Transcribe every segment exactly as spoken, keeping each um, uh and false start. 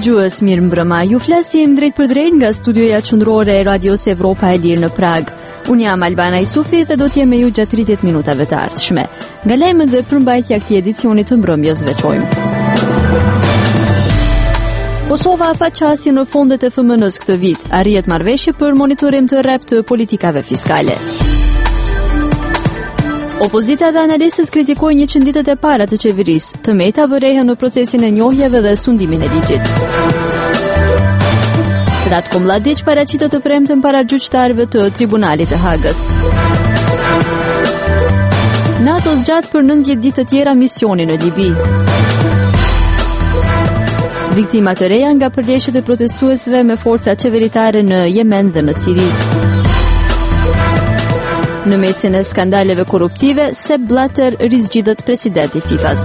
dëgjues, mirë mbrëma. Ju flasim drejt për drejt nga studioja qendrore e Radios Evropa e Lirë në Prag. Unë jam Albana Isufi dhe do të jem me ju gjatë tridhjetë minutave të ardhshme. Nga lajmet dhe përmbajtja e këtij edicioni të mbrëmjes veçojmë. Kosova pa qasje në fondet e F M N-s këtë vit. Arrihet marrëveshje për monitorim të rreptë të politikave fiskale. Opozita dhe analistët kritikojnë njëqind ditët e para të qeverisë. Të meta vërejhen në procesin e njohjeve dhe sundimin e ligjit. Ratko Mladić paraqitet të premten para gjyqtarëve të Tribunalit të Hagës. NATO zgjat për nëntëdhjetë ditë të tjera misionin në Libi. Viktima të reja nga përleshjet e protestuesve me forca qeveritare në Yemen dhe në Siri. Në mesin e skandaleve korruptive, Sepp Blatter rizgjidhet presidenti FIFA-s.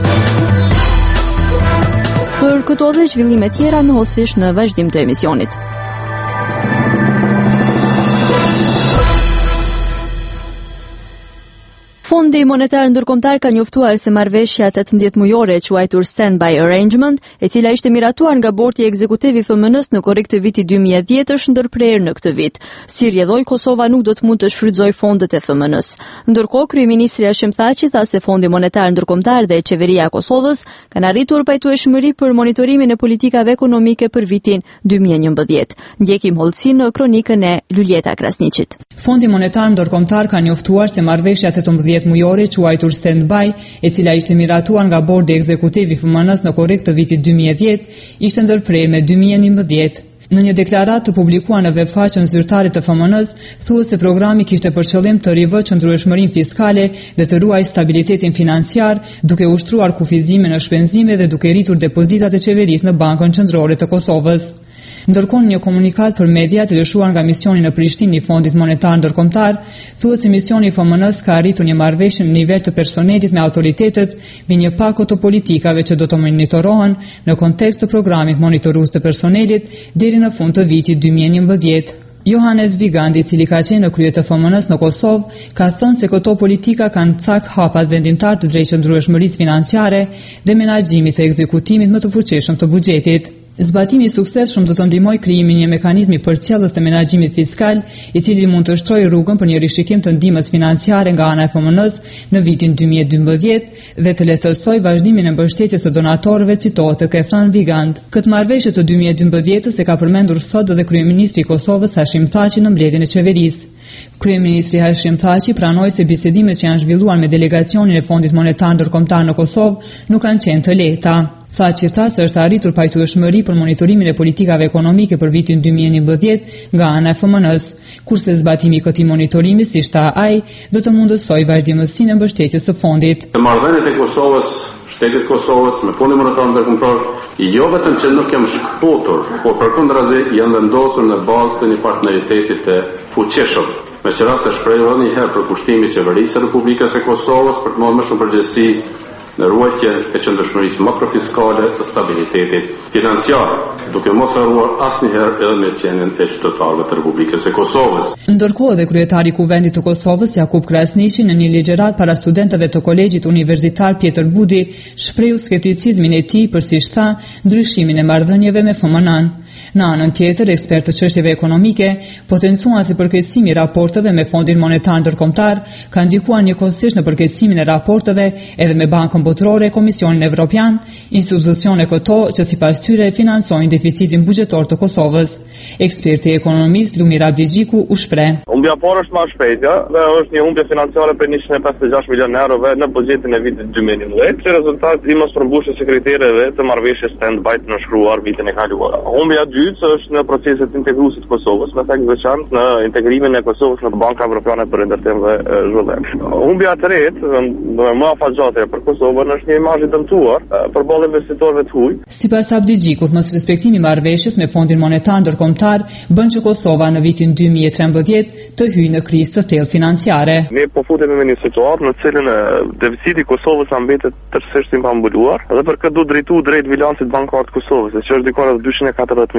Për këto dhe zhvillime tjera në hollësisht në vazhdim të emisionit. Fondi Monetar Ndërkombëtar ka njoftuar se marrëveshja tetëmbëdhjetë mujore e quajtur Standby Arrangement, e cila ishte miratuar nga Bordi Ekzekutiv i F M N-s në korrik të vitit dy mijë e dhjetë, është ndërprerë në këtë vit. Si rrjedhoi, Kosova nuk do të mund të shfrytëzojë fondet e F M N-s. Ndërkohë, kryeministri Hashim Thaçi tha se Fondi Monetar Ndërkombëtar dhe Qeveria e Kosovës kanë arritur pajtueshmëri për monitorimin e politikave ekonomike për vitin dy mijë e njëmbëdhjetë. Ndjekim hollësinë në kronikën e Luljeta Krasniqit. Fondi Monetar Ndërkombëtar ka njoftuar se marrëveshja tetëmbëdhjetë mujore quajtur Standby, e cila ishte miratuar nga Bordi Ekzekutiv i F M N-s në korrik të vitit dy mijë e dhjetë, ishte ndërprerë me dy mijë e njëmbëdhjetë. Në një deklaratë të publikuar në webfaqen zyrtare të F M N-s, thuhet se programi kishte për qëllim të rivë qëndrueshmërinë fiskale dhe të ruajë stabilitetin financiar, duke ushtruar kufizimin në shpenzime dhe duke rritur depozitat e qeverisë në Bankën Qendrore të Kosovës. Ndërkohë, në një komunikat për media të lëshuar nga misioni në Prishtinë i Fondit Monetar Ndërkombëtar, thuhet se misioni i F M N-s ka arritur një marrëveshje në nivel të personelit me autoritetet mbi një pako të politikave që do të monitorohen në kontekst të programit monitorues të personelit deri në fund të vitit dy mijë e njëmbëdhjetë. Johannes Vigandi, i cili ka qenë në krye të F M N-s në Kosovë, ka thënë se këto politika kanë cak hapat vendimtar të drejtshëndrueshmërisë financiare dhe menaxhimit të ekzekutimit më të fuqishëm të buxhetit. Zbatimi i suksesshëm do të ndihmojë krijimin e një mekanizmi përcjellës të menaxhimit fiskal, i cili mund të shtrojë rrugën për një rishikim të ndihmës financiare nga ana e F M N-s në vitin dy mijë e dymbëdhjetë dhe të lehtësojë vazhdimin e mbështetjes së donatorëve, citohet të thënë Vigand. Këtë marrëveshje të dy mijë e dymbëdhjetës e ka përmendur sot edhe kryeministri i Kosovës Hashim Thaçi në mbledhjen e qeverisë. Kryeministri Hashim Thaçi pranoi se bisedimet që janë zhvilluar me delegacionin e Fondit Monetar Ndërkombëtar në Kosovë nuk kanë qenë të lehta. Thaçi tha se është arritur pajtueshmëri për monitorimin e politikave ekonomike për vitin dy mijë e njëmbëdhjetë nga ana e F M N-s, kurse zbatimi i këtij monitorimi, siç tha ai, do të mundësojë vazhdimësinë e mbështetjes së fondit. Marrëdhëniet e Kosovës, shtetit të Kosovës me Fondin Monetar Ndërkombëtar jo vetëm që nuk janë shkputur, por përkundrazi janë vendosur në bazë të një partenariateti të fuqishëm. Me qëra se shprehur një herë për kushtimi i qeverisë së Republikës së Kosovës për të marrë më shumë përgjegjësi në ruajtjen e qëndrueshmërisë makrofiskale të stabilitetit financiar, duke mos harruar asnjëherë edhe me qenien e qytetarëve të Republikës së Kosovës. Ndërkohë, dhe kryetari i Kuvendit të Kosovës, Jakub Krasniqi, në një ligjërat para studentëve të Kolegjit Universitar Pjetër Budi, shprehu skepticizmin e tij për, siç tha, ndryshimin e marrëdhënieve me F M N-n. Në anën tjetër, ekspertë të çështjeve ekonomike potencuan se përkeqësimi i raporteve me Fondin Monetar Ndërkombëtar ka ndikuar njëkohësisht në përkeqësimin e raporteve edhe me Bankën Botërore, Komisionin Evropian, institucione këto që sipas tyre financojnë deficitin buxhetor të Kosovës. Eksperti ekonomist Lumir Abdigjiku u shpreh. Humbja parë është më shpejt, dhe është një humbje financiare për njëqind e pesëdhjetë e gjashtë milionë eurove në buxhetin e vitit dy mijë e njëmbëdhjetë, si rezultat i mospërmbushjes së kriterijeve të marrëveshjes Standby të nënshkruar vitin e kaluar. Humbja e dytë është në proceset integruese të Kosovës, me thënë veçantë në integrimin e Kosovës në Banka Evropiane për Ndërtim dhe Zhvillim. Humbja e tretë, më afatgjatëre për Kosovën, është një imazh i dëmtuar përballë investitorëve të huaj. Sipas Abdigjikut, mos respektimi i marrëveshjes me Fondin Monetar Ndërkombëtar bën që Kosova në vitin dy mijë e trembëdhjetë të hyjë në krizë të tillë financiare. Ne po futemi në një situatë në cilën deficiti i Kosovës mbetet tërësisht i pambuluar dhe për këtë duhet drejtuar drejt bilancit bankar të Kosovës, që është diku rreth dyqind e katërdhjetë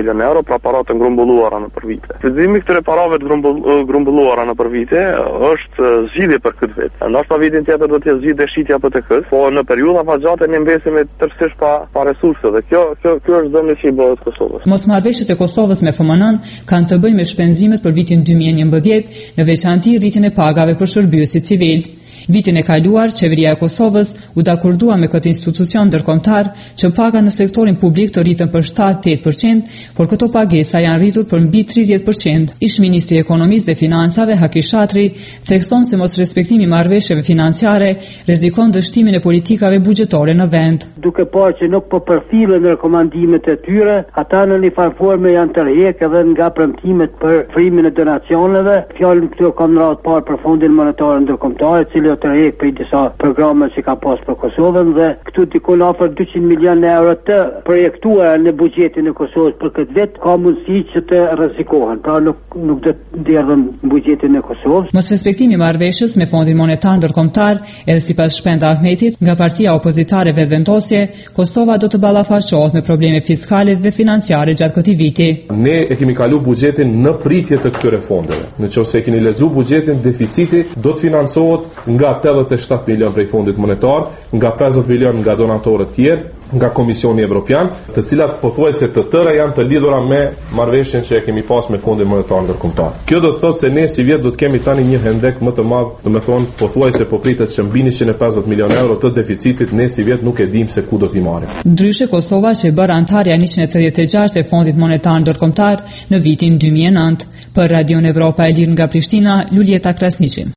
milionë euro, pra para të grumbulluara në për vite. Shfrytëzimi këtyre parave të grumbull, grumbulluara në për vite është zgjidhje për këtë vit. Ndoshta vitin tjetër do të jetë zgjidhje shitja për të kët, po në periudha afatgjate ne mbesim tërësisht pa pa resurse dhe kjo kjo kjo është dëmi që i bëhet Kosovës. Mosmarrëveshjet e Kosovës me F M N-n kanë të bëjnë me shpenzimet për vitin dy mijë e njëmbëdhjetë, në veçantë rritjen e pagave për shërbyesit civil. Vitin e kaluar, qeveria e Kosovës u dakordua me këtë institucion ndërkombëtar që paga në sektorin publik të rritën për shtatë deri në tetëdhjetë përqind, por këto pagesa janë rritur për mbi tridhjetë përqind. Ish ministri i Ekonomisë dhe Financave Haki Shatri thekson se mos respektimi i marrëveshjeve financiare rrezikon dështimin e politikave buxhetore në vend. Duke parë që nuk po përfillen rekomandimet e tyre, ata në një farë forme janë tërheqë edhe nga premtimet për frimin e donacioneve. Fjalën këtu kam radhë parë për Fondin Monetar Ndërkombëtar, i cili tërheq për disa programe që ka pas për Kosovën dhe këtu dikon afër dyqind milionë euro të projektuar në buxhetin e Kosovës për këtë vit, ka mundësi që të rrezikohen. Pra nuk nuk do të ndjerën buxhetin e Kosovës. Mos respektimi i marrëveshjes me Fondin Monetar Ndërkombëtar, edhe sipas Shpenda Ahmetit, nga partia opozitare vetëvendosje, Kosova do të ballafaqohet me probleme fiskale dhe financiare gjatë këtij viti. Ne e kemi kalu buxhetin në pritje të këtyre fondeve. Nëse e keni lexuar buxhetin, deficiti do të financohet nga tetëdhjetë e shtatë milion prej fondit monetar, nga pesëdhjetë milion nga donatorët tjerë, nga Komisioni Evropian, të cilat pothuajse të tëra janë të lidhura me marrëveshjen që e kemi pas me Fondin Monetar Ndërkombëtar. Kjo do të thotë se ne si vjet do të kemi tani një hendek më të madh, do të thonë pothuajse po pritet që mbi njëqind e pesëdhjetë milionë euro të deficitit, ne si vjet nuk e dim se ku do t'i marrim. Ndryshe Kosova që bëra antarja njëqind e tridhjetë e gjashtë e Fondit Monetar Ndërkombëtar në vitin dy mijë e nëntë. Për Radio Evropa e Lirë nga Prishtina, Luljeta Krasniqi.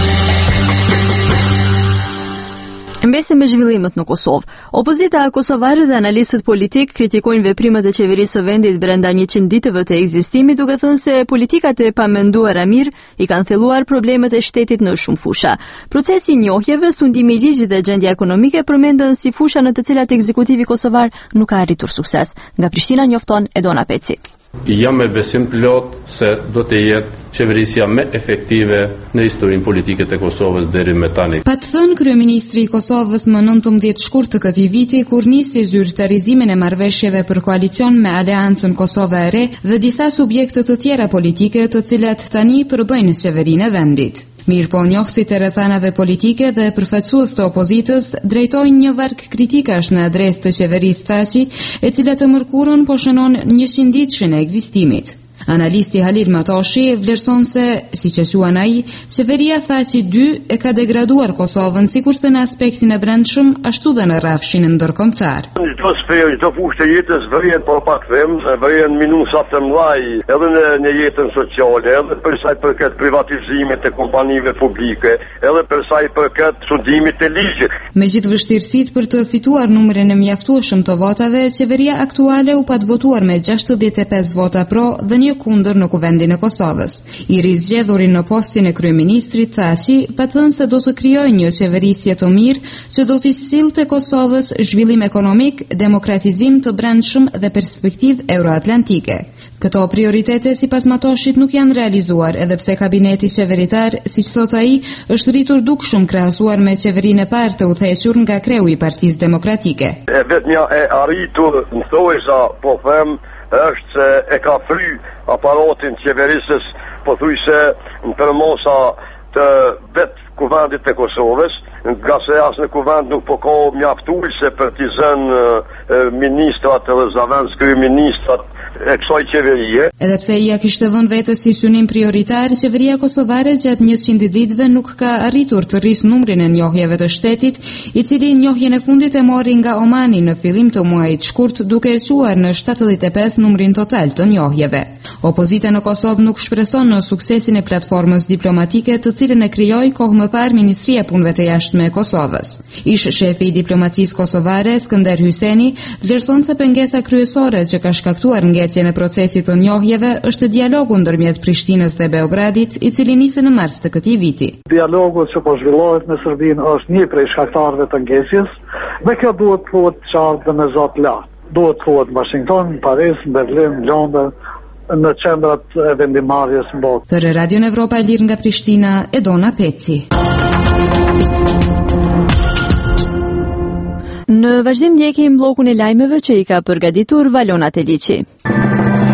Mbesim me zhvillimet në Kosovë. Opozita kosovare dhe analistët politik kritikojnë veprimet e qeverisë së vendit brenda njëqind ditëve të ekzistimit, duke thënë se politikat e pamenduara mirë i kanë thelluar problemet e shtetit në shumë fusha. Procesi i njohjeve, sundimi i ligjit dhe gjendja ekonomike përmendën si fusha në të cilat ekzekutivi kosovar nuk ka arritur sukses. Nga Prishtina njofton Edona Peci. Jam me besim plot se do të jetë qeverisja më efektive në historinë politike të Kosovës deri më tani. Pa të thënë kryeministri i Kosovës më nëntëmbëdhjetë shkurt të këtij viti, kur nisi zyrtarizimin e marrëveshjeve për koalicion me Aleancën Kosova e Re dhe disa subjekte të tjera politike, të cilat tani përbëjnë qeverinë e vendit. Mirë po njohësit e rrethanave politike dhe përfaqësues të opozitës drejtojnë një varg kritikash në adresë të qeverisë Thaçi, e cila të mërkurën po shënon njëqind ditëshin e ekzistimit. Analisti Halil Matoshi vlerëson se, siç e quan ai, qeveria Thaçi dy e ka degraduar Kosovën sikurse në aspektin e brendshëm, ashtu dhe në rrafshin ndërkombëtar. Çdo sferë, çdo fushë të jetës vjen për pakvem, vjen minusa të mëdha edhe në, në jetën sociale, edhe për sa i përket privatizimit të kompanive publike, edhe për sa i përket studimit të ligjit. Me gjithë vështirësitë për të fituar numrin e mjaftueshëm të votave, qeveria aktuale u pat votuar me gjashtëdhjetë e pesë vota pro dhe një kundër në kuvendin e Kosovës. I rizgjedhurin në postin e kryeministrit Thaçi pa thënë se do të krijojë një qeverisje të mirë që do t'i sillte Kosovës zhvillim ekonomik, demokratizim të brendshëm dhe perspektivë euroatlantike. Këto prioritete sipas Matoshit nuk janë realizuar, edhe pse kabineti qeveritar, siç thot ai, është rritur dukshëm krahasuar me qeverinë e parë të udhëhequr nga kreu i Partisë Demokratike. E vetmja e arritur, në thojza, po them, është se e ka fry aparatin qeverisës, po thuj se në përmosa të vetë kuvendit të Kosovës, nga se asë në kuvend nuk po ka mjaftuese për t'i zënë ministrat edhe zavendës kryeministrat e kësaj qeverie. Edhe pse ia kishte vënë vetes si synim prioritar, qeveria kosovare gjatë njëqind ditëve nuk ka arritur të rrisë numrin e njohjeve të shtetit, i cili njohjen e fundit e mori nga Omani në fillim të muajit shkurt, duke e quar në shtatëdhjetë e pesë numrin total të njohjeve. Opozita në Kosovë nuk shpreson në suksesin e platformës diplomatike, të cilën e krijoi kohë më parë Ministria e Punëve të Jashtme e Kosovës. Ish shefi i diplomacisë kosovare, Skënder Hyseni, vlerëson se pengesa kryesore që ka shkaktuar ngecjen e procesit të njohjeve është dialogu ndërmjet Prishtinës dhe Beogradit, i cili nisi në mars të këtij viti. Dialogu që po zhvillohet në Serbinë është një prej shkaktarëve të ngecjes, dhe kjo duhet të thuhet qartë dhe me zot lart. Duhet të thuhet Washington, Paris, Berlin, Londër, në qendrat e vendimarrjes në botë. Për Radio Evropa e Lirë nga Prishtina, Edona Peci. Në vazhdim ndjekim bllokun e lajmeve që i ka përgatitur Valona Teliçi.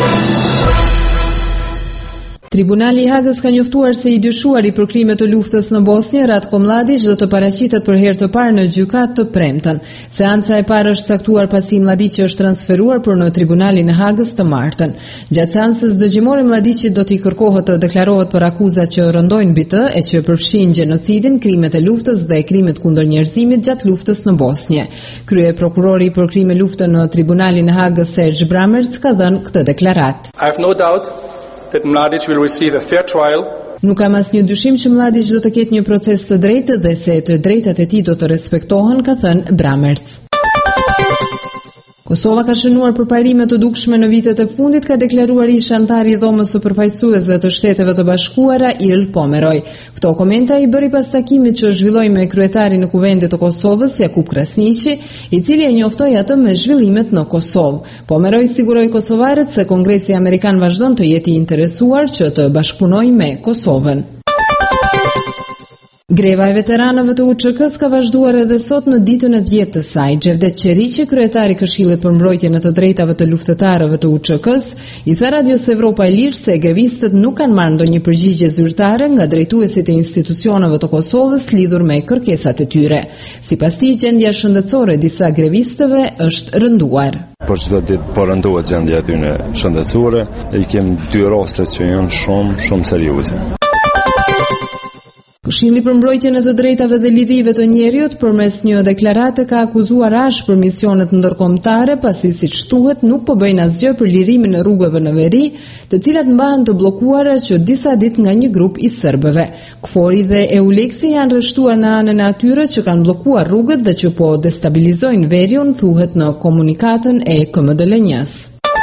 Tribunali i Hagës ka njoftuar se i dyshuari për krime të luftës në Bosnjë, Ratko Mladić, do të paraqitet për herë të parë në gjykatë të premten. Seanca e parë është saktuar pasi Mladići është transferuar për në Tribunalin e Hagës të martën. Gjatë seancës dëgjimori Mladićit do t'i kërkohet të deklarohet për akuzat që rëndojnë mbi të e që përfshin gjenocidin, krimet e luftës dhe krimet kundër njerëzimit gjatë luftës në Bosnjë. Krye prokurori për krime lufte në Tribunalin e Hagës, Serge Bramertz, ka dhënë këtë deklaratë. I have no doubt that Mladić will receive a fair trial. Nuk kam asnjë dyshim që Mladić do të ketë një proces të drejtë dhe se të drejtat e tij do të respektohen, ka thënë Bramertz. Kosova ka shënuar përparime të dukshme në vitet e fundit, ka deklaruar ish antari i dhomës së përfaqësuesve të Shteteve të Bashkuara, Irl Pomeroj. Këto komenta i bëri pas takimit që zhvilloi me kryetarin e Kuvendit të Kosovës, Jakub Krasniqi, i cili e njoftoi atë me zhvillimet në Kosovë. Pomeroj siguroi kosovarët se Kongresi Amerikan vazhdon të jetë i interesuar që të bashkëpunojë me Kosovën. Greva e veteranëve të U Ç K-s ka vazhduar edhe sot në ditën e dhjetë të saj. Xhevdet Qeriqi, kryetari i Këshillit për mbrojtjen e të drejtave të luftëtarëve të U Ç K-s, i tha Radios Evropa e Lirë se grevistët nuk kanë marrë ndonjë përgjigje zyrtare nga drejtuesit e institucioneve të Kosovës lidhur me kërkesat e tyre. Sipas tij, gjendja shëndetësore e disa grevistëve është rënduar. Por çdo ditë po rëndohet gjendja e tyre shëndetësore, e kemi dy raste që janë shumë shumë serioze. Këshilli për mbrojtjen e të drejtave dhe lirive të njerëzit përmes një deklarate ka akuzuar ashpër misionet ndërkombëtare pasi siç thuhet nuk po bëjnë asgjë për lirimin e rrugëve në veri, të cilat mbahen të bllokuara që disa ditë nga një grup i serbëve. Kfori dhe Euleksi janë rreshtuar në anën e atyre që kanë bllokuar rrugët dhe që po destabilizojnë veriun, thuhet në komunikatën e K M D L N-s.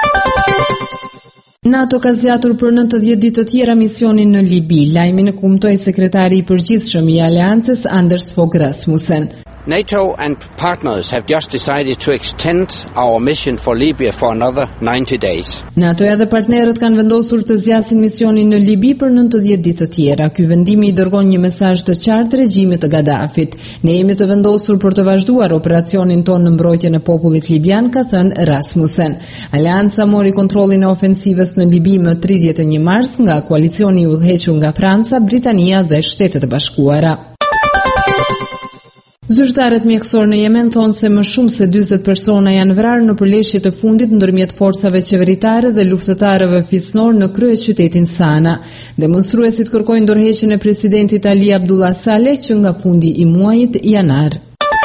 NATO ka zgjatur për nëntëdhjetë ditë të tjera misionin në Libi, lajmin e kumtoi sekretari i përgjithshëm i aleancës Anders Fogh Rasmussen. NATO and partners have just decided to extend our mission for Libya for another ninety days. NATO-ja dhe partnerët kanë vendosur të zgjasin misionin në Libi për nëntëdhjetë ditë të tjera. Ky vendimi i dërgon një mesazh të qartë regjimit të Gaddafit. Ne jemi të vendosur për të vazhduar operacionin tonë në mbrojtjen e popullit libian, ka thënë Rasmussen. Aleanca mori kontrollin e ofensivës në Libi më tridhjetë e një mars nga koalicioni i udhëhequr nga Franca, Britania dhe Shtetet e Bashkuara. Zyrtarët mjekësor në Yemen thonë se më shumë se dyzet persona janë vrarë në përleshjet e fundit ndërmjet forcave qeveritare dhe luftëtarëve fisnor në kryeqytetin Sana. Demonstruesit kërkojnë ndërheqjen e presidentit Ali Abdullah Saleh që nga fundi i muajit janar.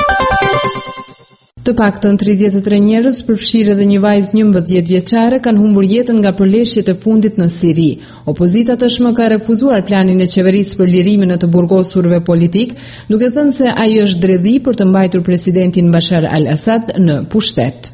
Të paktën tridhjetë e tre njerëz, përfshirë edhe një vajzë njëmbëdhjetë vjeçare, kanë humbur jetën nga përleshjet e fundit në Siri. Opozita tashmë ka refuzuar planin e qeverisë për lirimin e të burgosurve politik, duke thënë se ai është dredhi për të mbajtur presidentin Bashar al-Assad në pushtet.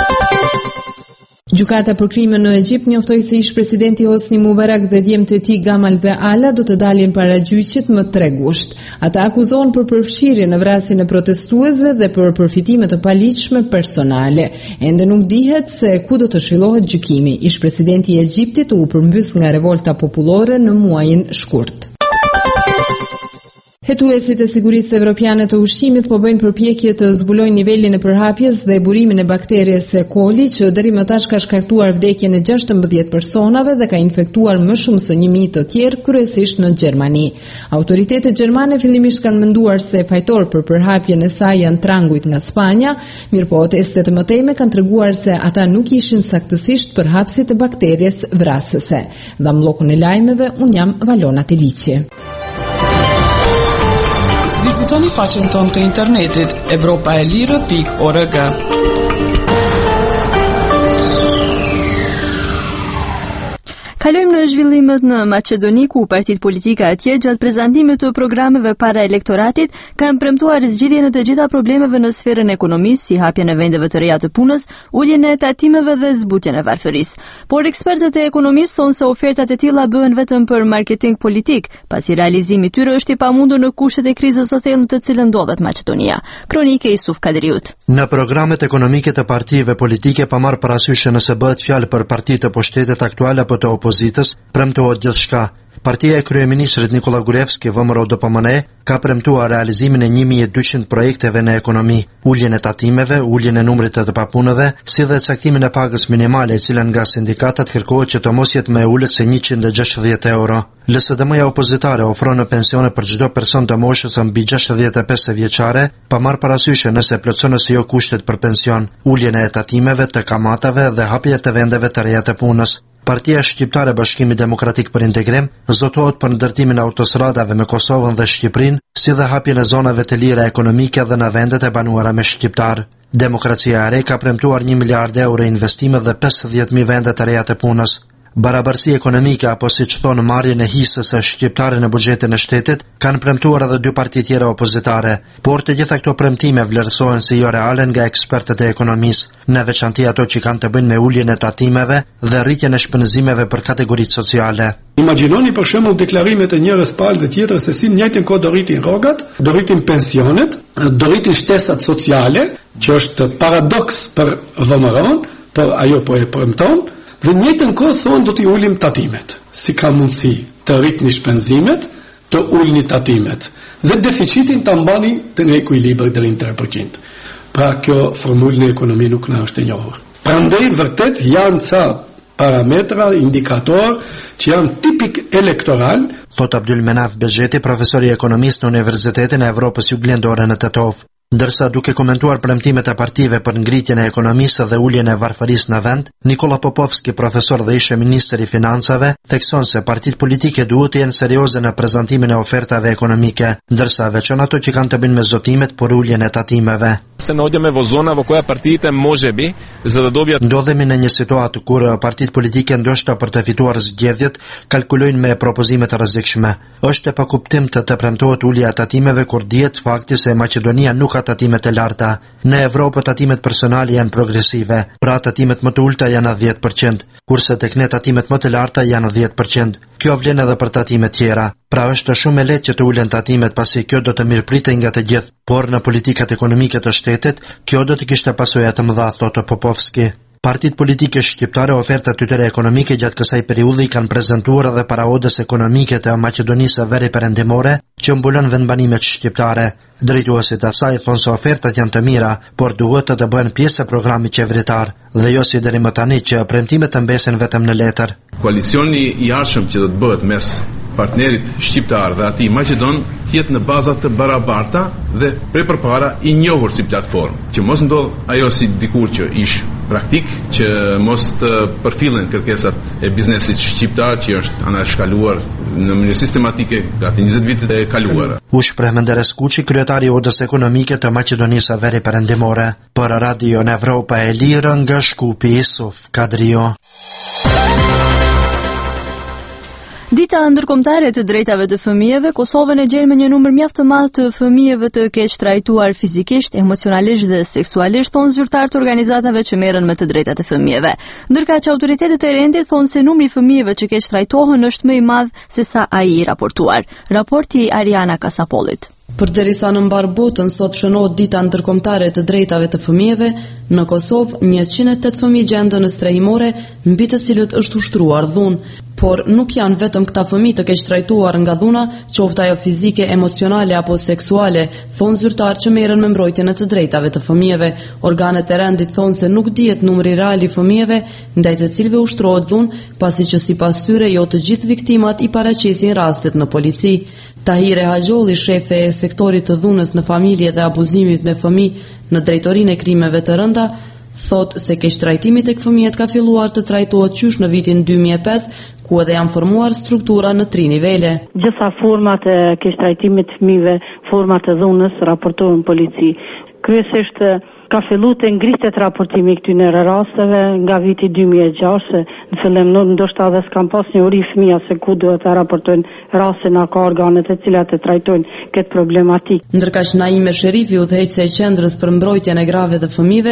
Gjykata për krime në Egjipt njoftoi se ish presidenti Hosni Mubarak dhe djemtë e tij Gamal dhe Ala do të dalin para gjyqit më tre gusht. Ata akuzohen për përfshirje në vrasjen e protestuesve dhe për përfitime të paligjshme personale. Ende nuk dihet se ku do të zhvillohet gjykimi. Ish presidenti i Egjiptit u përmbys nga revolta popullore në muajin shkurt. Hetuesit e sigurisë evropiane të ushqimit po bëjnë përpjekje të zbulojnë nivelin e përhapjes dhe burimin e bakteries E. coli që deri më tash ka shkaktuar vdekjen e gjashtëmbëdhjetë personave dhe ka infektuar më shumë se një mijë të tjerë, kryesisht në Gjermani. Autoritetet gjermane fillimisht kanë menduar se fajtor për përhapjen e saj janë trangujt nga Spanja, mirëpo testet e mëtejme kanë treguar se ata nuk ishin saktësisht përhapësit e bakteries vrasëse. Dha mllokun e lajmeve, un jam Valona Teliçi. Vizitoni faqen tonë të internetit evropaelire pikë org. Kalojmë në zhvillimet në Maqedoni, ku partitë politike atje gjatë prezantimit të programeve para elektoratit kanë premtuar zgjidhjen e të gjitha problemeve në sferën ekonomisë, si hapjen e vendeve të reja të punës, uljen e tatimeve dhe zbutjen e varfërisë. Por ekspertët e ekonomisë thonë se ofertat e tilla bëhen vetëm për marketing politik, pasi realizimi i tyre është i pamundur në kushtet e krizës së thellë të cilën ndodhet Maqedonia. Kronike Isuf Kadriut. Në programet ekonomike të partive politike pa marrë parasysh nëse bëhet fjalë për partitë të pushtetit aktuale apo të opozitës, premtohet gjithçka. Partia e kryeministrit Nikola Gruevski, V M R O D P M N E, ka premtuar realizimin e një mijë e dyqind projekteve në ekonomi, uljen e tatimeve, uljen e numrit të papunëve, si dhe caktimin e pagës minimale, e cila nga sindikatat kërkohet që të mos jetë më e ulët se njëqind e gjashtëdhjetë euro. L S D M-ja opozitare ofron pensione për çdo person të moshës mbi gjashtëdhjetë e pesë vjeçare, pa marrë parasysh nëse plotson ose jo kushtet për pension, uljen e tatimeve, të kamatave dhe hapjet e vendeve të reja të punës. Partia Shqiptare Bashkimi Demokratik për Integrim zotohet për ndërtimin e autostradave me Kosovën dhe Shqipërinë, si dhe hapjen e zonave të lira ekonomike dhe në vendet e banuara me shqiptar. Demokracia e Re ka premtuar një miliard euro investime dhe pesëdhjetë mijë vende të reja të punës. Barabarësi ekonomike apo siç thonë marrjen e hisës së shqiptarëve në buxhetin e shtetit kanë premtuar edhe dy parti tjera opozitare, por të gjitha këto premtime vlerësohen si jo reale nga ekspertët e ekonomisë, në veçanti ato që kanë të bëjnë me uljen e tatimeve dhe rritjen e shpenzimeve për kategoritë sociale. Imagjinoni për shembull deklarimet e njërës palë dhe tjetrës se si në njëjtin kohë do rritin rrogat, do rritin pensionet, do rritin shtesat sociale, që është paradoks për V M R-on, por ajo po e premton. Dhe në njëjtën kohë thonë do t'i ulim tatimet. Si ka mundësi të rritni shpenzimet, të ulni tatimet dhe deficitin ta mbani të në ekuilibër deri në tre përqind. Pra kjo formulë në ekonomi nuk na është e njohur. Prandaj vërtet janë ca parametra, indikator që janë tipik elektoral. Thot Abdul Menaf Bezheti, profesor i ekonomisë në Universitetin e Evropës Juglendore në Tetov. Ndërsa duke komentuar premtimet e partive për ngritjen e ekonomisë dhe uljen e varfërisë në vend, Nikola Popovski, profesor dhe ishe ministër i financave, thekson se partitë politike duhet të jenë serioze në prezantimin e ofertave ekonomike, ndërsa veçon ato që kanë të bëjnë me zotimet për uljen e tatimeve. Se nađeme vo zona vo koja partijite može bi za da dobija. Ndodhemi në një situatë kur partitë politike ndoshta për të fituar zgjedhjet kalkulojnë me propozime të rrezikshme. Është e pakuptim të të premtohet ulja e tatimeve kur dihet fakti se Maqedonia nuk ka tatimet e larta. Në Evropë tatimet personale janë progresive, pra tatimet më të ulta janë dhjetë përqind, kurse tek ne tatimet më të larta janë dhjetë përqind. Kjo vlen edhe për tatimet tjera. Pra është shumë e lehtë që të ulen tatimet pasi kjo do të mirëpritej nga të gjithë, por në politikat ekonomike të shtetit, kjo do të kishte pasoja të mëdha, thotë Popovski. Partitë politike shqiptare oferta të tyre ekonomike gjatë kësaj periudhi kanë prezantuar edhe paraodës ekonomike të Maqedonisë së Veriut Perëndimore, që mbulon vendbanimet shqiptare. Drejtuesit e saj thonë se ofertat janë të mira, por duhet të të bëhen pjesë e programit qeveritar, dhe jo si deri më tani që premtimet të mbesen vetëm në letër. Koalicioni i arshëm që do të bëhet mes partnerit shqiptar dhe atij maqedon tjetë në baza të barabarta dhe prej përpara i njohur si platformë, që mos ndodh ajo si dikur që ish praktik, që mos të përfillen kërkesat e biznesit shqiptar që është anashkaluar në mënyrë sistematike gati njëzet vitet e kaluara. U shpreh Menderes Kuçi, kryetari i Odës Ekonomike të Maqedonisë së Veriut Perëndimore. Për Radio në Evropa e Lirë nga Shkupi, Isuf Kadrio. Dita ndërkombëtare të drejtave të fëmijëve, Kosovën e gjen me një numër mjaft të madh të fëmijëve të keq trajtuar fizikisht, emocionalisht dhe seksualisht, thonë zyrtarë të organizatave që merren me të drejtat e fëmijëve. Ndërka që autoritetet e rendit thonë se numri i fëmijëve që keq trajtohen është më i madh se sa ai i raportuar. Raporti Ariana Kasapollit. Përderisa në mbar botën sot shënohet dita ndërkombëtare të drejtave të fëmijëve, në Kosovë njëqind e tetë fëmijë gjenden në strehimore, mbi të cilët është ushtruar dhunë. Por nuk janë vetëm këta fëmijë të keq trajtuar nga dhuna, qoftë ajo fizike, emocionale apo seksuale, thonë zyrtarë që merren me mbrojtjen e të drejtave të fëmijëve. Organet e rendit thonë se nuk dihet numri real i fëmijëve ndaj të cilëve ushtrohet dhunë, pasi që sipas tyre jo të gjithë viktimat i paraqesin rastet në polici. Tahire Haxholli, shefe e sektorit të dhunës në familje dhe abuzimit me fëmijë në drejtorinë e krimeve të rënda, thot se keq trajtimi tek fëmijët ka filluar të trajtohet qysh në vitin dy mijë e pesë, ku edhe janë formuar struktura në tri nivele. Gjitha format e keq trajtimit të fëmijëve, format e dhunës raportohen polici. Kryesisht ka filluar të ngrihet raportimi i këtyre rasteve nga viti dy mijë e gjashtë. Në fillim ndoshta edhe s'kan pas një uri fëmija se ku duhet të raportojnë rastin, a ka organet e cilat e trajtojnë këtë problematikë. Ndërkaq Naime Sherifi, udhëheqëse e qendrës për mbrojtjen e grave dhe fëmijëve,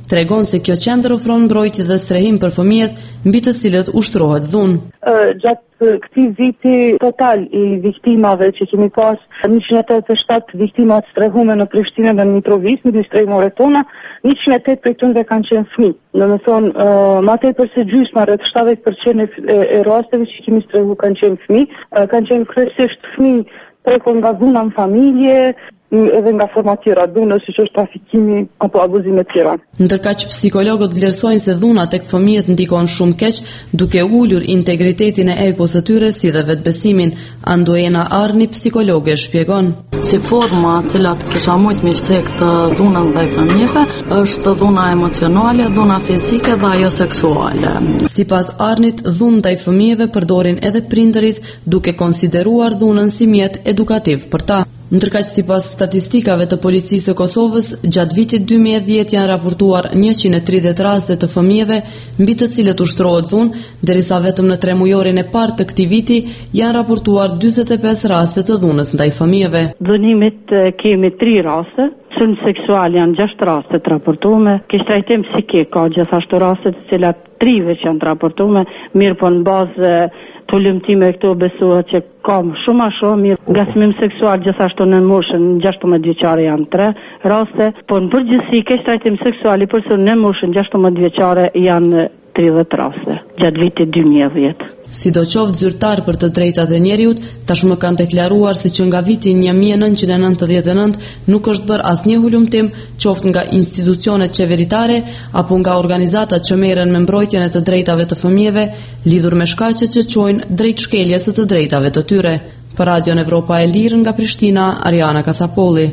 tregon se kjo qendër ofron mbrojtje dhe strehim për fëmijët mbi të cilët ushtrohet dhunë. Gjatë këtij viti total i viktimave që kemi pas njëqind e tetëdhjetë e shtatë viktima të strehume në Prishtinë dhe në Mitrovic, në dy strehimore tona, njëqind e tetë prej tyre kanë qenë fëmijë. Domethënë, uh, më tepër se gjysma, rreth shtatëdhjetë përqind e, e rasteve që kemi strehu kanë qenë fëmijë, uh, kanë qenë kryesisht fëmijë prekon nga dhuna në familje, edhe nga forma tjera dhunës, siç është trafikimi apo abuzime tjera. Ndërkaq psikologët vlerësojnë se dhuna tek fëmijët ndikon shumë keq, duke ulur integritetin e egos së tyre si dhe vetbesimin. Anduena Arni, psikologe, shpjegon. Si forma cilat kisha mujt me sek të dhunën dhe fëmijëve, është dhuna emocionale, dhuna fizike dhe ajo seksuale. Sipas Arnit, dhunë ndaj fëmijëve përdorin edhe prindërit, duke konsideruar dhunën si mjet edukativ për ta. Ndërkaq sipas statistikave të policisë së Kosovës, gjatë vitit dy mijë e dhjetë janë raportuar njëqind e tridhjetë raste të fëmijëve mbi të cilët ushtrohet dhunë, derisa vetëm në tre mujorin e parë të këtij viti janë raportuar dyzet e pesë raste të dhunës ndaj fëmijëve. Dhunimit kemi tre raste. Sulm seksual janë gjashtë raste të raportuar, keq trajtim psikik ka gjithashtu raste të cilat trive që janë të raportuar, mirë po në bazë të lëmtime këto besohet që kam shumë a shumë mirë. Ngasmim seksual gjithashtu në moshën gjashtëmbëdhjetë vjeçare janë tre raste, po në përgjithësi keq trajtim seksual i përsëri në moshën gjashtëmbëdhjetë vjeçare janë tridhjetë raste gjatë vitit dy mijë e dhjetë. Sidoqoftë zyrtar për të drejtat e njeriut tashmë kanë deklaruar se që nga viti një mijë e nëntëqind e nëntëdhjetë e nëntë nuk është bërë asnjë hulumtim, qoftë nga institucionet qeveritare apo nga organizatat që merren me mbrojtjen e të drejtave të fëmijëve, lidhur me shkaqe që çojnë drejt shkeljes së të drejtave të tyre. Për Radion Evropa e Lirë nga Prishtina, Ariana Kasapolli.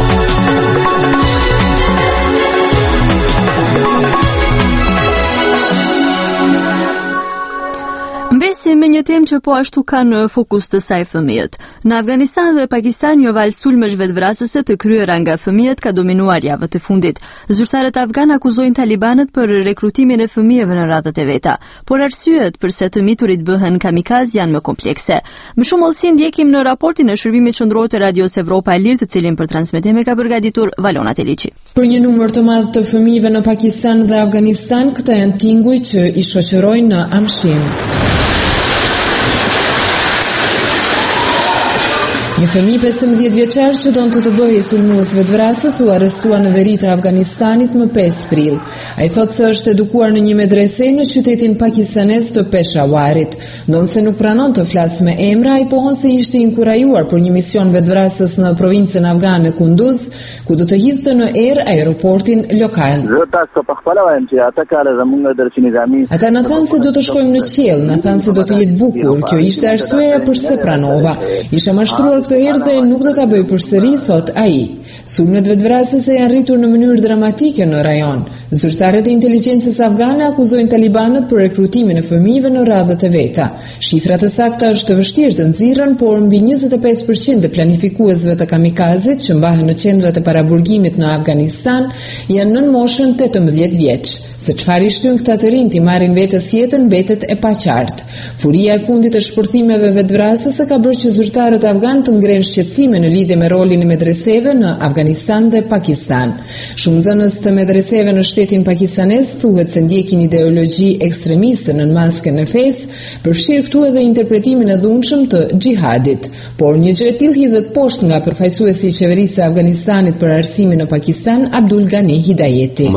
Mbesim me një temë që po ashtu ka në fokus të saj fëmijët. Në Afganistan dhe Pakistan një val sulmesh vetvrasëse të kryera nga fëmijët ka dominuar javët e fundit. Zyrtarët afgan akuzojnë talibanët për rekrutimin e fëmijëve në radhët e veta, por arsyet përse të miturit bëhen kamikaz janë më komplekse. Më shumë hollësi ndjekim në raportin e shërbimit qendror të Radios Evropa e Lirë, të cilin për transmetim e ka përgatitur Valona Teliçi. Për një numër të madh të fëmijëve në Pakistan dhe Afganistan, këta janë tinguj që i shoqërojnë në amshim. Një fëmijë pesëmbëdhjetë vjeçar që donte të bëhej sulmues vetvrasës u arrestua në veri të Afganistanit më pesë prill. Ai thotë se është edukuar në një medrese në qytetin pakistanez të Peshawarit. Ndonse nuk pranon të flasë me emra, ai pohon se ishte inkurajuar për një mision vetvrasës në provincën afgane Kunduz, ku do të hidhte në erë aeroportin lokal. Ata na thanë se do të shkojmë në qiell, na thanë se do të jetë bukur. Kjo ishte arsyeja pse pranova. Isha mashtruar këtë herë dhe nuk do ta bëj përsëri, thot ai. Sulmet vetvrasëse janë rritur në mënyrë dramatike në rajon. Zyrtarët e inteligjencës afgane akuzojnë talibanët për rekrutimin e fëmijëve në radhët e veta. Shifrat e sakta është të vështirë të nxirren, por mbi njëzet e pesë përqind e planifikuesve të kamikazit që mbahen në qendrat e paraburgimit në Afganistan janë nën moshën tetëmbëdhjetë vjeç. Se çfarë i shtyn këta të rinj të marrin vetes jetën mbetet e paqartë. Furia e fundit e shpërthimeve vetvrasëse ka bërë që zyrtarët afgan të ngrenë shqetësime në lidhje me rolin e medreseve në Afganistan dhe Pakistan. Shumë nxënës të medreseve në shtetin pakistanez thuhet se ndjekin ideologji ekstremiste në maskën e fesë, përfshirë këtu edhe interpretimin e dhunshëm të xhihadit. Por një gjë e tillë hidhet poshtë nga përfaqësuesi i qeverisë së Afganistanit për arsimin në Pakistan, Abdul Ghani Hidayeti.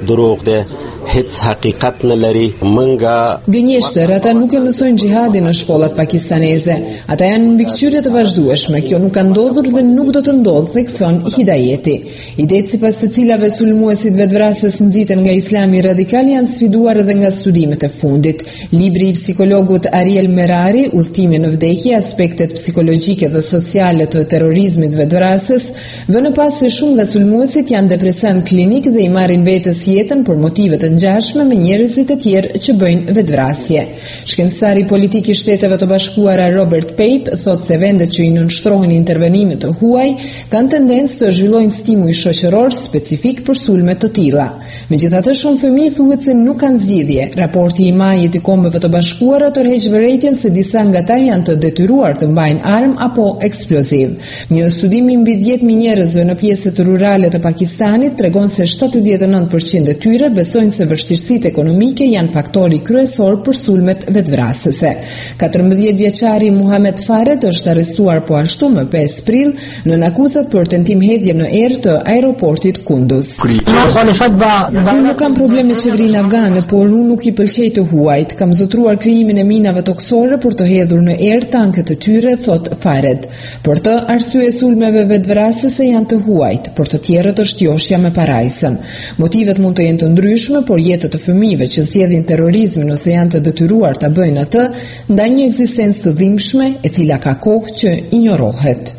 Gënjeshtër, ata nuk e mësojnë xhihadin në shkollat pakistaneze. Ata janë në mbikëqyrje të vazhdueshme. Kjo nuk ka ndodhur dhe nuk do të ndodhë, thekson Hidayeti. Idetë sipas të cilave sulmuesit vetvrasës nxiten nga Islami radikal janë sfiduar edhe nga studimet e fundit. Libri i psikologut Ariel Merari, Udhëtimi në vdekje, aspektet psikologjike dhe sociale të terrorizmit vetvrasës, vënë pas se shumë nga sulmuesit janë depresan klinik dhe i marrin vetes jetën për motive të ngjashme me njerëzit e tjerë që bëjnë vetvrasje. Shkencëtari politik i Shteteve të Bashkuara Robert Pape thotë se vendet që i nënshtrohen intervenimit të huaj kanë tendencë të të zhvillojnë stimuj shoqëror specifik për sulme të tilla. Megjithatë, shumë fëmijë thuhet se nuk kanë zgjidhje. Raporti i majit i Kombeve të Bashkuara tërheq vërejtjen se disa nga ta janë të detyruar të mbajnë armë apo eksploziv. Një studim i mbi dhjetë mijë njerëzve në pjesët rurale të Pakistanit tregon se shtatëdhjetë e nëntë përqind e tyre besojnë se vështirësitë ekonomike janë faktori kryesor për sulmet vetvrasëse. katërmbëdhjetë vjeçari Muhammad Fared është arrestuar po ashtu më pesë prill në akuzat për tentim hedhje në erë të aeroportit Kunduz. Unë nuk kam problem me qeverinë afgane, por unë nuk i pëlqej të huajt. Kam zotruar krijimin e minave toksore për të hedhur në erë tanket e tyre, thot Fared. Për të arsye sulmeve vetvrasëse janë të huajt, por të tjerët është joshja me parajsën. Motivet mund të jenë të ndryshme, por jetët të fëmijëve që zgjedhin terrorizmin ose janë të detyruar ta bëjnë atë, ndajnë një ekzistencë të dhimbshme e cila ka kohë që injorohet.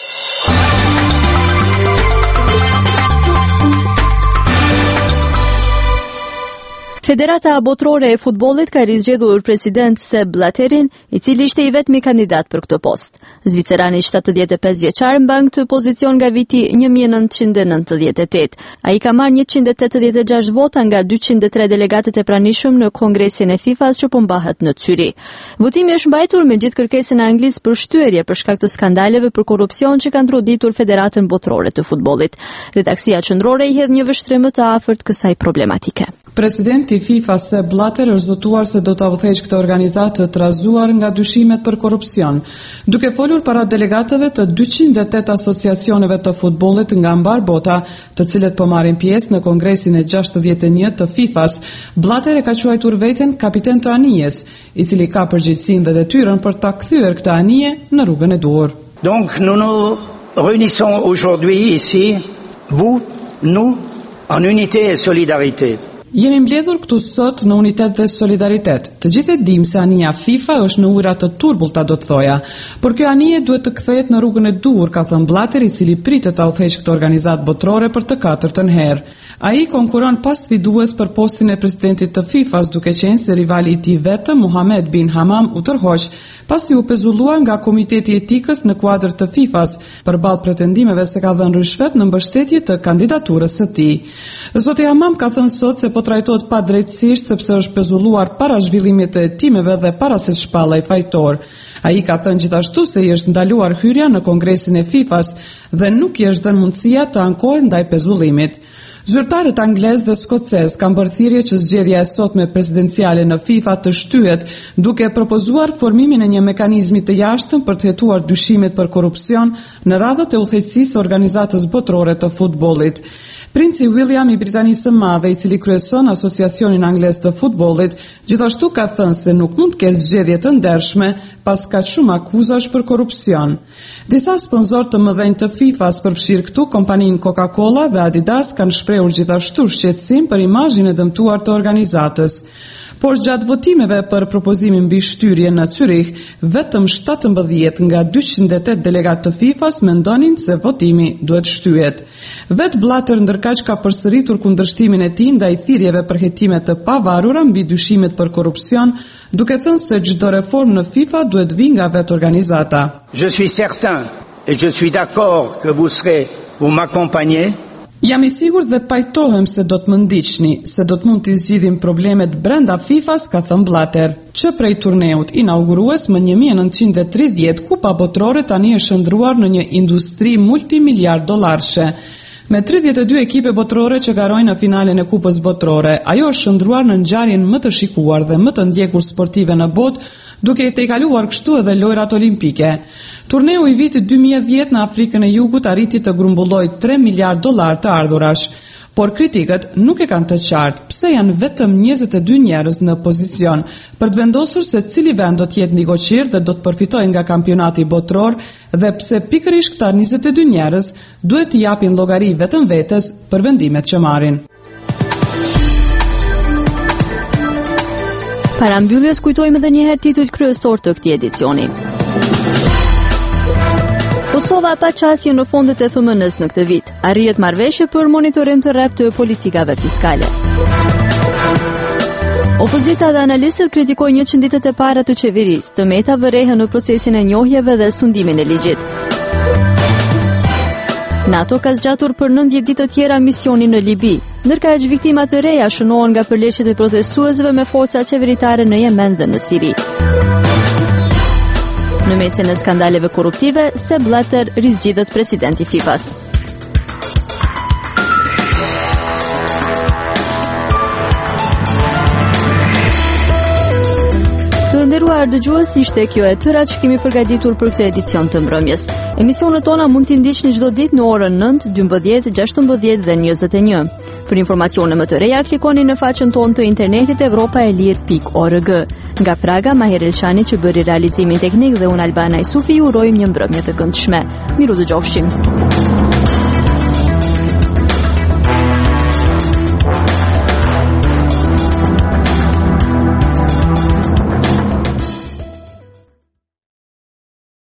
Federata Botërore e Futbollit ka rizgjedhur president Sepp Blatterin, i cili ishte i vetmi kandidat për këtë post. Zvicerani shtatëdhjetë e pesë vjeçar mban këtë pozicion nga viti një mijë e nëntëqind e nëntëdhjetë e tetë. Ai ka marrë njëqind e tetëdhjetë e gjashtë vota nga dyqind e tre delegatët e pranishëm në Kongresin e FIFA-s që po mbahet në Zyri. Votimi është mbajtur me gjithë kërkesën e Anglisë për shtyerje për shkak të skandaleve për korrupsion që kanë troditur Federatën Botërore të Futbollit. Redaksia qendrore i hedh një vështrim më të afërt kësaj problematike. Presidenti FIFA Sepp Blatter është zotuar se do të udhëheqë këtë organizatë të trazuar nga dyshimet për korrupsion. Duke folur para delegatëve të dyqind e tetë asociacioneve të futbollit nga mbar bota, të cilët po marrin pjesë në Kongresin e gjashtëdhjetë e një të FIFA-s, Blatter e ka quajtur veten kapiten të anijes, i cili ka përgjegjësinë dhe detyrën për ta kthyer këtë anije në rrugën e duhur. Donc nous nous réunissons aujourd'hui ici, vous, nous, en unité et solidarité. Jemi mbledhur këtu sot në unitet dhe solidaritet. Të gjithë e dim se anija FIFA është në ujëra të turbullta, do të thoja, por kjo anije duhet të kthehet në rrugën e duhur, ka thënë Blatter, i cili pritet ta udhëheqë këtë organizatë botërore për të katërtën herë. Ai konkuron pas sfidues për postin e presidentit të FIFA-s, duke qenë se rivali i tij vetëm, Mohammed bin Hammam, u tërhoq pasi u pezullua nga Komiteti i Etikës në kuadër të FIFA-s përballë pretendimeve se ka dhënë rishvet në mbështetje të kandidaturës së tij. Zoti Hammam ka thënë sot se po trajtohet pa drejtësisht sepse është pezulluar para zhvillimit të hetimeve dhe para se shpallej fajtor. Ai ka thënë gjithashtu se i është ndaluar hyrja në Kongresin e FIFA-s dhe nuk i është dhënë mundësia të ankohet ndaj pezullimit. Zyrtarët anglez dhe skocez kanë bërë thirrje që zgjedhja e sotme presidenciale në FIFA të shtyhet, duke propozuar formimin e një mekanizmi të jashtëm për të hetuar dyshimet për korrupsion në radhët e udhëheqësisë së organizatës botërore të futbollit. Princi William i Britanisë së Madhe, i cili kryeson Asociacionin Anglez të Futbollit, gjithashtu ka thënë se nuk mund të ketë zgjedhje të ndershme pas kaq shumë akuzash për korrupsion. Disa sponsorë të mëdhenj të FIFA-s, përfshirë këtu kompaninë Coca-Cola dhe Adidas, kanë shprehur gjithashtu shqetësim për imazhin e dëmtuar të organizatës. Por gjatë votimeve për propozimin mbi shtyrje në Zürich, vetëm shtatëmbëdhjetë nga dyqind e tetë delegatë të FIFA-s mendonin se votimi duhet shtyhet. Vet Blatter ndërkaq ka përsëritur kundërshtimin e tij ndaj thirrjeve për hetime të pavarura mbi dyshimet për korrupsion, duke thënë se çdo reformë në FIFA duhet vi nga vetë organizata. Je suis certain et je suis d'accord que vous serez, vous m'accompagnez. Jam i sigurt dhe pajtohem se do të më ndiqni, se do të mund të zgjidhim problemet brenda FIFA-s, ka thënë Blatter. Që prej turneut inaugurues më një mijë e nëntëqind e tridhjetë, Kupa Botërore tani është shndruar në një industri multimiliard dollarëshe. Me tridhjetë e dy ekipe botërore që garojnë në finalen e Kupës Botërore, ajo është shndruar në ngjarjen më të shikuar dhe më të ndjekur sportive në botë, duke i tejkaluar kështu edhe lojrat olimpike. Turneu i vitit dy mijë e dhjetë në Afrikën e Jugut arriti të grumbullojë tre miliard dollar të ardhurash, por kritikët nuk e kanë të qartë pse janë vetëm njëzet e dy njerëz në pozicion për të vendosur se cili vend do të jetë nikoqir dhe do të përfitojë nga kampionati botëror dhe pse pikërisht këta njëzet e dy njerëz duhet të japin llogari vetëm vetes për vendimet që marrin. Para mbylljes kujtojmë edhe një herë titujt kryesor të këtij edicioni. Kosova pa qasje në fondet e F M N-s në këtë vit. Arrihet marrëveshje për monitorim të rreth të politikave fiskale. Opozita dhe analistët kritikojnë njëqind ditët e para të qeverisë, të meta vërehen në procesin e njohjeve dhe sundimin e ligjit. NATO ka zgjatur për nëntëdhjetë ditë të tjera misionin në Libi. Ndërka aq viktima të reja shënohen nga përleshjet e protestuesve me forca qeveritare në Yemen dhe në Siri. Në mesin e skandaleve korruptive, Sepp Blatter rizgjidhet presidenti FIFA-s. Të nderuar dëgjues, ishte kjo e tëra që kemi përgatitur për këtë edicion të mbrëmjes. Emisionet tona mund t'i ndiqni çdo ditë në orën nëntë, dymbëdhjetë, gjashtëmbëdhjetë dhe njëzet e një. Për informacione më të reja, klikoni në faqen tonë të internetit evropaelir pikë org. Nga Praga, Maher Elshani që bëri realizimin teknik dhe unë Albana Isufi ju urojmë një mbrëmje të këndshme. Miru dëgjofshim.